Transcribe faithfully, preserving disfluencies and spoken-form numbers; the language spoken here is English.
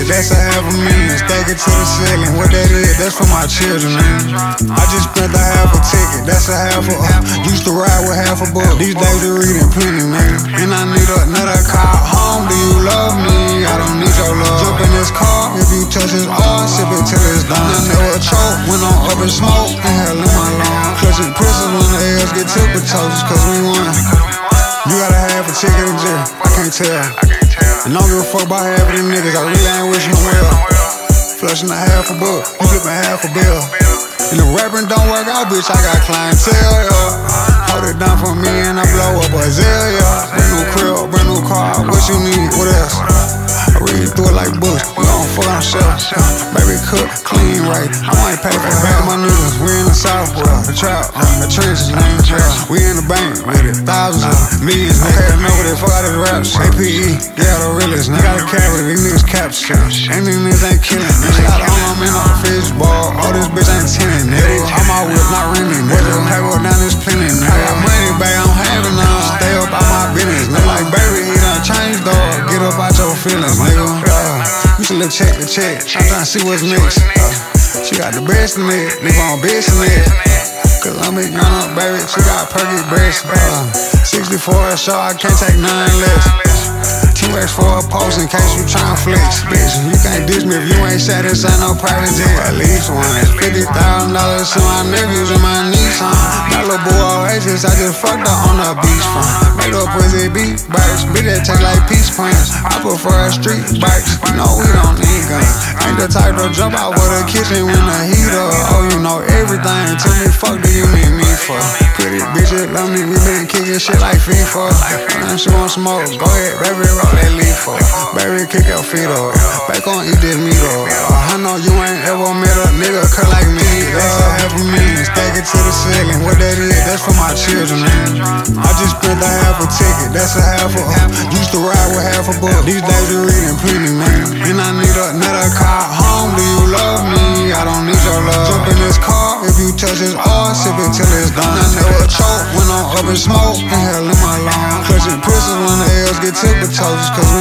that's a half a million. Stack it to the ceiling, what that is, that's for my children, man. I just spent a half a ticket, that's a half a uh, used to ride with half a book. These days are reading plenty, man. And I need another car home. Do you love me? I don't need your love. Jump in this car, if you touch this R, sip it till it's done. I never choke when I'm up in smoke, inhale in my lungs. Clutching pistols when the L's get tiptoes, cause we won. You gotta have a ticket in jail, I can't tell. And I don't give a fuck about half of them niggas, I really ain't wishing them well. Flushing a half a book, you flipping half a bill. And the rapping don't work out, bitch, I got clientele, yeah. Hold it down for me and I blow up a zell, yeah. Brand new crib, brand new car, what you need, what else? I read through it like Bush, we gon' fuck on shelf. Baby cook, clean right, I might pay for half my niggas. We in the South, well, the trap, the trenches, name trap. We in the bank with it, thousands of millions. Okay, I know what they fuck out this rap shit. A P E, yeah, the realest. Nigga got a cavity, these niggas capture. And these niggas ain't killing. Bitch got on, I'm in a fishball. All this bitch ain't tinning, nigga. I'm out with not renting, nigga. Paper down this plenty, nigga. I got money back, I'm having none. Stay up out my business, nigga. Like, baby, he done changed, dog. Get up out your feelings, nigga. Uh, you should look check the check. I'm trying to see what's next. Uh, she got the best in it, leave on best in it. Cause I'm a young up, baby. She got perky breast. Uh, sixty-four a show, I can't take none less. two X for a post in case you tryna flex, bitch. You can't diss me if you ain't satisfied, no private jet. At least one. fifty thousand dollars to my nephews and my niece, huh? That little boy Oasis, I just fucked her on the beach front. Made up pussy beat bites, bitch that taste like peach plants. I prefer a street bikes, you know we don't need guns. Ain't the type to jump out with a kitchen when the heat up. Oh, you know everything, tell me fuck do you need me for? Pretty bitches love me, we been kicking shit like FIFA. And she want smoke, go ahead, baby, roll that leaf for. Baby, kick your feet up, back on eat this meat up. I know you ain't ever met a nigga cut like me. That's a half a million, stack it to the ceiling. What that is, that's for my children, man. I just spent a half a ticket, that's a half a uh, used to ride with half a book. These days are reading plenty, man. And I need another car home. Do you love me? I don't need your love. Jump in this car, if you touch this R, sip it till it's done. I never choke when I'm up in smoke, inhale in my lungs. Clutching pistols when the L's get tiptoes, cause